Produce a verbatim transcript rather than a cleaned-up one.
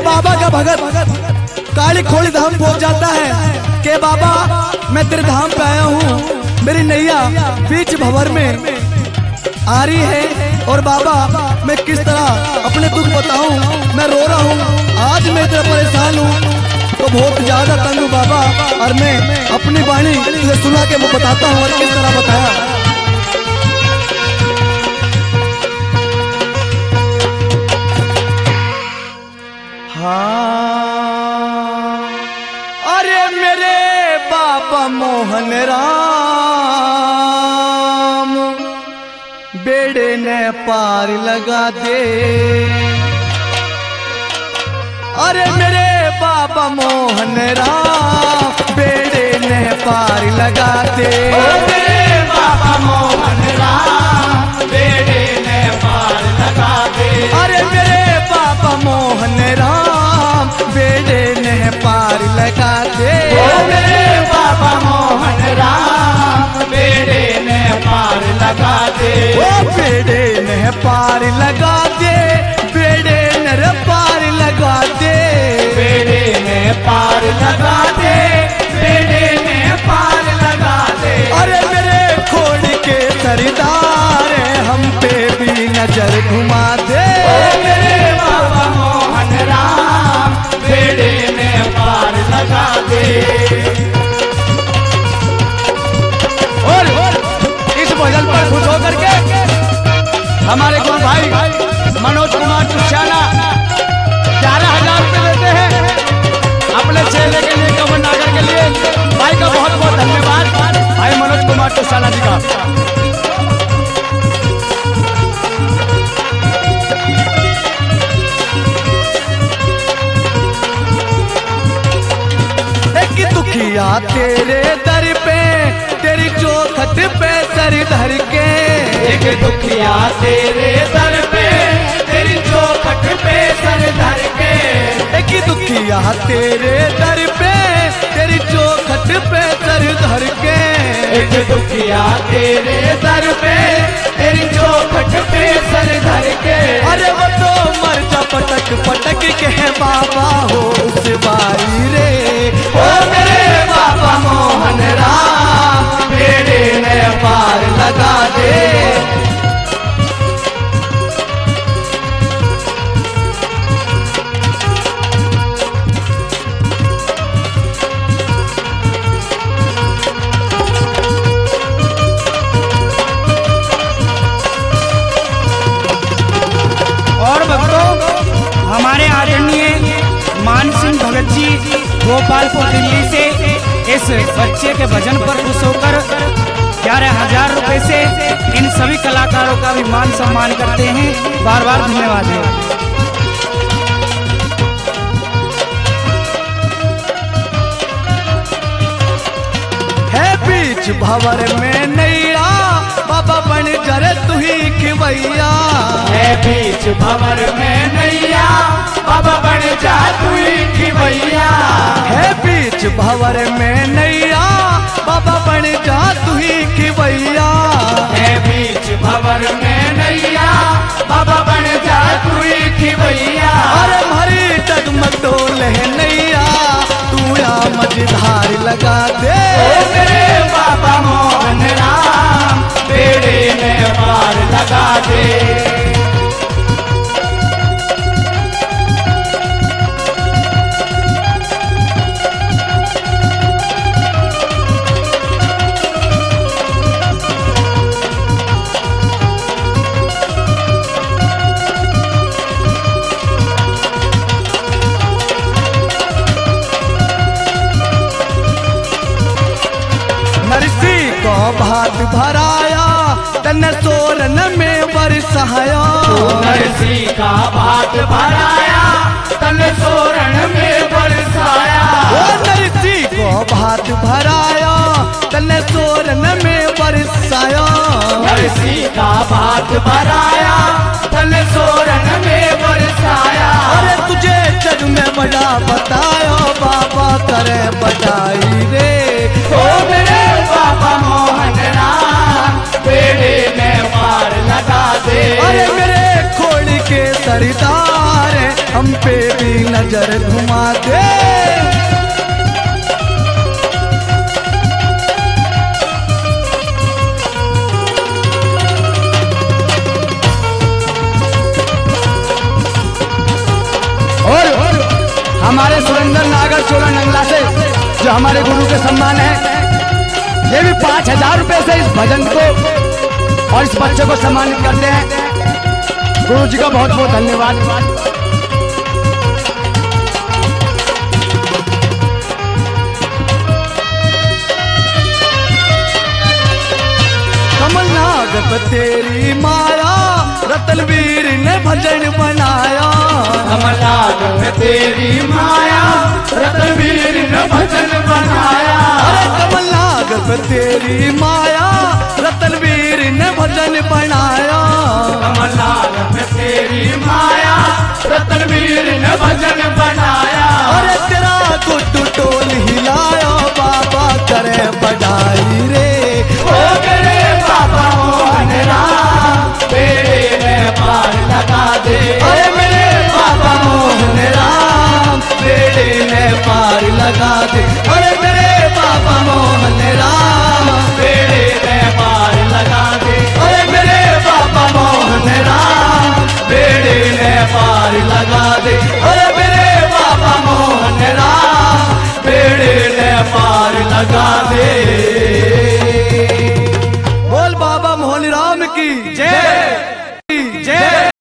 बाबा का भगत काली खोली धाम पहुंच जाता है कि बाबा मैं तेरे धाम पे आया हूँ, मेरी नैया बीच भंवर में आ रही है और बाबा मैं किस तरह अपने दुख बताऊं, मैं रो रहा हूँ, आज मैं इतना परेशान हूँ तो बहुत ज्यादा तंग हूँ बाबा, और मैं अपनी वाणी तुझे सुना के मैं बताता हूँ और किस तरह बताया। हाँ अरे मेरे बाबा मोहन राम बेड़े ने पार लगा दे, अरे मेरे बाबा मोहन राम बेड़े ने पार लगा दे, मेरे बाबा मोहन राम बेड़े ने पार लगा दे, अरे मेरे बाबा मोहन राम बेड़े ने पार लगा दे, मेरे बाबा मोहन राम बेड़े ने पार लगा दे, ओ बेड़े ने पार लगा दे, बेड़े ने पार लगा दे, बेड़े ने पार लगा दे, बेड़े ने पार लगा दे, अरे मेरे खोड़ के सरदार हम पे भी नजर घुमा दे, मेरे बाबा मोहन राम बेड़े ने पार लगा दे। और इस भजन पर खुश होकर के हमारे गुरु भाई मनोज कुमार तुषाला ग्यारह हजार रुपये देते हैं अपने चेले के लिए, कमल नागर के लिए। भाई का बहुत बहुत धन्यवाद भाई मनोज कुमार तुषाला जी का। एक दुखिया तेरे दर पे तेरी चौखट पे सर धर के, एक दुखिया तेरे दर पे तेरी चौखट पे सर धर के, एक दुखिया तेरे दर पे तेरी चौखट पे सर धर के, एक दुखिया तेरे दर पे तेरी चौखट पे सर धर के, अरे वो तो मर जा पटक पटक के बाबा हो उस बारी रे, ओ मेरे बाबा मोहन राम बेड़े ने पार लगा दे, और भक्तों हमारे आदरणीय मान सिंह भगत जी गोपालपुर दिल्ली से इस बच्चे के भजन पर खुश होकर ग्यारह हजार रुपए से इन सभी कलाकारों का भी मान सम्मान करते हैं, बार बार धन्यवाद है। है बीच भंवर में नैया बाबा बन जरे तू ही खिवैया, है बीच भंवर में नैया बाबा बन जा तू ही खिवैया, है बीच भंवर में नैया बाबा बन जा तू ही खिवैया, है बीच भंवर में नैया बाबा बन जा तू ही खिवैया, अरे हरी डगमग डोले नैया तू या मझधार लगा दे, ओ मेरे बाबा मोहन राम बेड़े ने पार लगा दे, नरसी को भात भराया तन सोरन में बरसाया, नरसी का भात भराया तन सोरण में बरसाया, ओ नरसी को भात भराया तन सोरन में बरसाया, नरसी का भात भराया तन सोरण में बरसाया, अरे तुझे जग में बड़ा बतायो बाबा करे बधाई रे, ओ मेरे बाबा मोहन राम बेड़े में पार लगा दे, अरे मेरे खोड़ के सरदार हम पे भी नजर घुमा दे। और हमारे सुरेंद्र नागर चोला नंगला से जो हमारे गुरु के सम्मान है, ये भी पांच हजार रुपए से इस भजन को और इस बच्चे को सम्मानित करते हैं। गुरु जी का बहुत बहुत धन्यवाद। कमलनाग पे तेरी माया रतनवीर ने भजन बनाया। कमलनाग पे तेरी माया रतनवीर ने भजन बनाया। अरे कमलनाग पे तेरी माया रतनवीर ने भजन बनाया। कमलनाग पे तेरी माया रतनवीर ने भजन बनाया। अरे तेरा गुड्डू टोल हिलाया बाबा करे बधाई रे। ओ मेरे बाबा मोहन राम बेड़े में पार लगा दे। अरे मेरे बाबा मोहन राम बेड़े में पार लगा दे। अरे मेरे बाबा मोहन राम बेड़े में पार लगा दे। अरे मेरे बाबा मोहन राम बेड़े में पार लगा दे। अरे मेरे बाबा मोहन राम बेड़े में पार लगा दे।